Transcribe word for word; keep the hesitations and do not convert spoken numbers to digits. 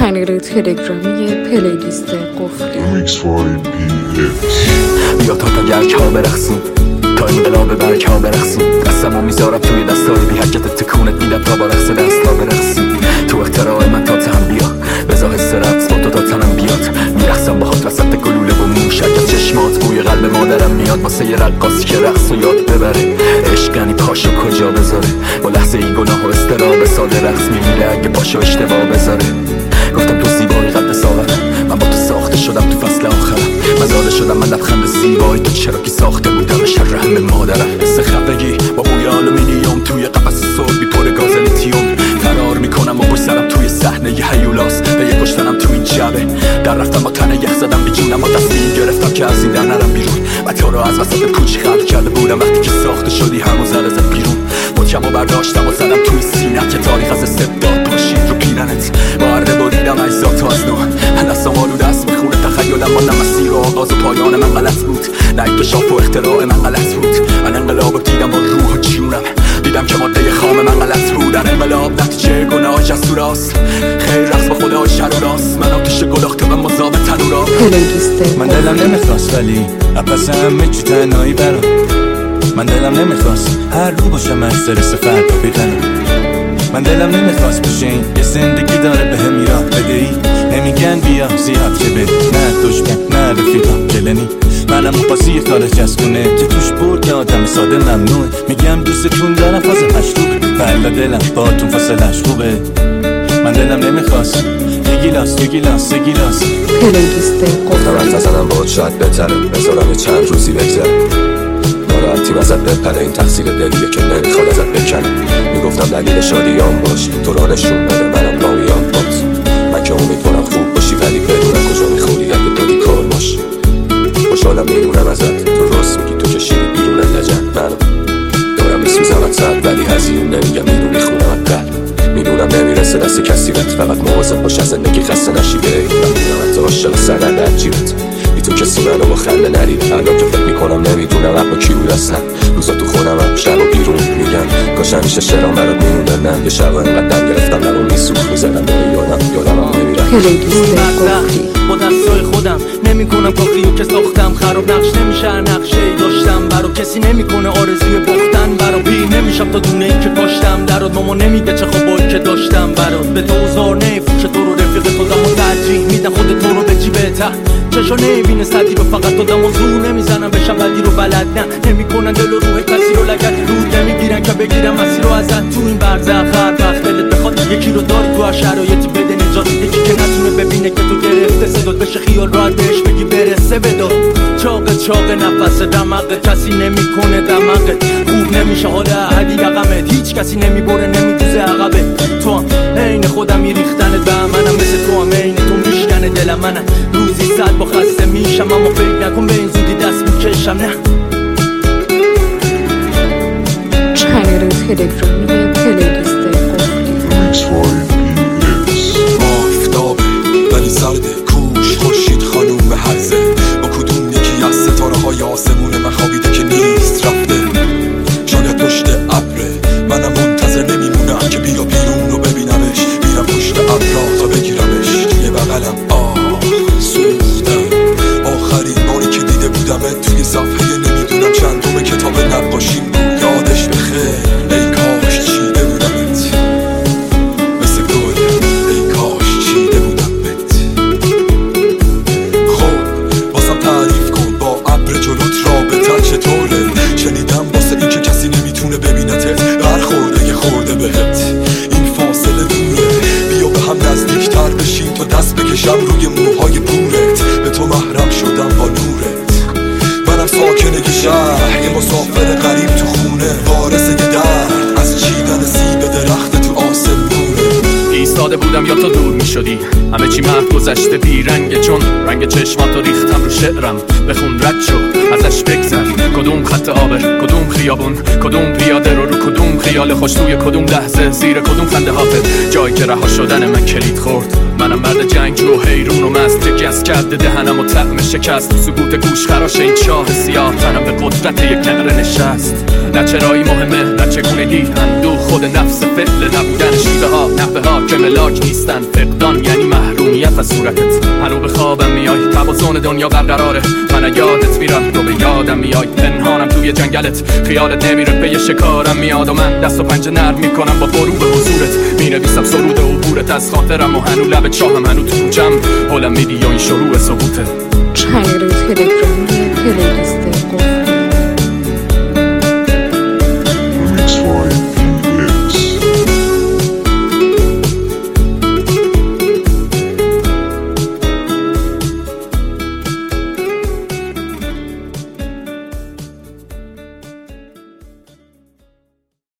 چنل تلگرامی پلیلیست قفلی بیا تا تا گرک ها برقصیم، تا انقلاب برک ها برقصیم. دستمو میذارم توی دستای بی حرکت تکونت میدم تا با رقص دست ها برقصیم. تو اختراع من تا تهم بیا، بزا حس رقص با تو تا تنم بیاد. میرقصم با خود وسط گلوله و موش، اگر چشمات بوی قلب مادرم میاد. واسه یه رقاصی که رقص و یاد ببره، عشقنی پاشو کجا بذاره. با لحظه ای گناه و استراب ساده رقص میمیره اگه پاشو اشتباه بذاره. گفتم تو زیبایی قد ساغرم، من با تو ساخته شدم تو فصل آخرم. من زاده شدم من لبخند زیبایی تو چرا که ساخته بودم شر رحم مادرم. حس خفگی با بوی آلومینیوم توی قفس صلبی پر گاز لیتیوم. فرار میکنم و پشت سرم توی صحنه ی هیولاس به یه کشتنم تو این جبه. در رفتم با تنه یخ زدم به جونم و دستی گرفتم که از این در نرم بیرون. و تو رو از وسط کوچ خلق کرده بودم وقتی که ساخته شدی همون زده زد بیرون. مچم و برداشتم و زدم توی سینم که تاریخ از استبداد پاشید رو پیرنت. با اره بریدم اجزات از نو، من دستم آلوده است به خون تخیلم. ما نه مسیر و آغاز و پایان من غلط بود، نه اکتشاف و اختراع من غلط بود. من انقلاب دیدم با روح و جونم، دیدم که ماده خام من غلط بود. در انقلاب نتیجه گناه جسور است، خیر رقص با خدا شر و راست. من آتش گداخته و مذاب تنورا. من دلم نمیخواست ولی اپس همه چی تنهایی برام. من دلم نمیخواست هر رو باشم استرس فردا بکنم. من دلم نمیخواست بشین یه زندگی داره به هم ایران بدهی. نمیگن بیا زیاد که بری، نه دشمن نه رفیقم گلنی. منم مقاسی یه کار چسبونه که توش برد که آدم ساده ممنوعه. میگم دوستتون دارم فاز مشروبه، بلا دلم باهاتون فاصلش خوبه. من دلم نمیخواست یه گیلاس یه گیلاس یه گیلاس. پلیلیست گفتم حرف نزنم باهات شاید بهتره، بذارم یه چند روزی بگذره. ناراحتیم ازت بپره، این تقصیر دلیه که نمیخواد ازت بکنه. میگفتم دلیل شادیام باش، تو را نشون بده منم نامیام باز. من که امیدوارم خوب باشی ولی بدونم کجا میخوری اگه دادی کار باش. خوشحالم میمونم ازت، تو راست میگی تو کشیدی بیرون لجن. من دارم میسوزم ازت ولی هزیون نمیگم اینو میخونم از قلب. میدونم نمیرسه دست کسی بهت، فقط مواظب باش از زندگی خسته نشی. به من میدونم تو عاشق سرد عجیبت، بی تو کسی منو با خنده نرید. الان که فکر میکنم نمیدونم اما کی بود اصلا. روزا تو خونم شب و بیرون میگم کاش همیشه شعرام برات میموندن. نه یه شب انقدر گرفتم لبو میسوخت میزدم به یادم یادم هم نمیرم. پلیلیست قفلی با دستای خودم نمیکنم کافی و که ساختم خراب. نقش نمیشه نقشه ای داشتم برا کسی نمیکنه آرزوی باختن برا. پیر نمیشم تا دونه ای که کاشتم درات. ماما نمیگه چه خوابایی که داشتم برات. به دوزار نمیفروشه تو رو رفیق تو دم و ترجیح میدن خود تو رو به چی بهتر. چشا نمیبینه صدی رو فقط تو دم و زور نمیزنم بشم بدی رو بلد نه. نمیکنن دل و روح کسی رو لگت رود نمیگیرن که بگیرم مسیر رو ازت. تو این برزخ هر وقت دلت بخواد یکی رو داری تو هر شرایطی بده نجات. یکی که نتونه ببینه که تو گرفته صدات بشه خیال راحت بهش بگی برسه بدار. چاق چاق نفس دماغت کسی نمیکنه دماغت خوب نمیشه حال احدی رقمت. هیچ کسی نمیبره نمیدوزه عقبه. تو هم عین خودم میریختنت به منم مثل تو هم عین تو میشکنه دل منم. روزی صد با خسته میشم اما فکر نکن به این زودی دست میکشم نه. چنل تلگرامی پلیلیست قفلی آفتابه ولی سرده کوش خورشید خانوم هرزه. با کدوم یکی از ستاره های آسمون من خوابیده که نیست رفته. شاید پشت ابره منم منتظر نمیمونم که بیا بیرون رو ببینمش. میرم پشت ابرا تا بگیرمش توی بغلم. آه سوختم آخرین باری که دیده بودمت توی صفحه نمیدونم چندم کتاب نقاشیم بود. یادش بخیر ای کاش چیده بودمت مثل گل. ای کاش چیده بودمت. خب بازم تعریف کن با ابر جلوت رابطت چطوره. شنیدم واسه این که کسی نمیتونه ببینتت برخورده یه خورده بهت. این فاصله دوره بیا به هم نزدیکتر بشیم تا دست بکشم روی موهای بورت. به تو محرم شدم با نورت. منم ساکنه یه شهر یه مسافر غریب تو خونه. وارث یه درد از چیدن سیب درخت تو آسمونه. ایستاده بودم یا تو دور می شدی، همه چی محو گذشته بی رنگه. چون رنگ چشماتو ریختم رو شعرم. بخون رد شو ازش بگذر. کدوم خط آبر کدوم خیابون کدوم پیاده رو رو کدوم خیال خوش توی کدوم لحظه زیر کدوم خنده حافظ. جایی که رها شدن من کلید خورد. منم مرد جنگ رو حیرون و مست که گس کرده دهنم و طعم شکست. سکوت گوش خراش این چاه سیاه تنم به قدرت یک نعره نشست. نه چرایی مهمه نه چگونگی اندوه خود نفس فعل نبودن. شیوه ها نحوه ها که ملاک نیستن. فقد فقدان یعنی محرومیت از صورتت. هنو به خوابم میای، توازن دنیا برقراره، من یادت میرم تو به یادم میای. پنهانم توی جنگلت، خیالت نمیره پی شکارم میاد و من دست و پنجه نرم میکنم با غروب حضورت. مینویسم سرود عبورت از خاطرم و هنو لب چاهم، هنو تو کوچم هلم میدی یا این شروع سقوطه. چنل تلگرامی پلیلیست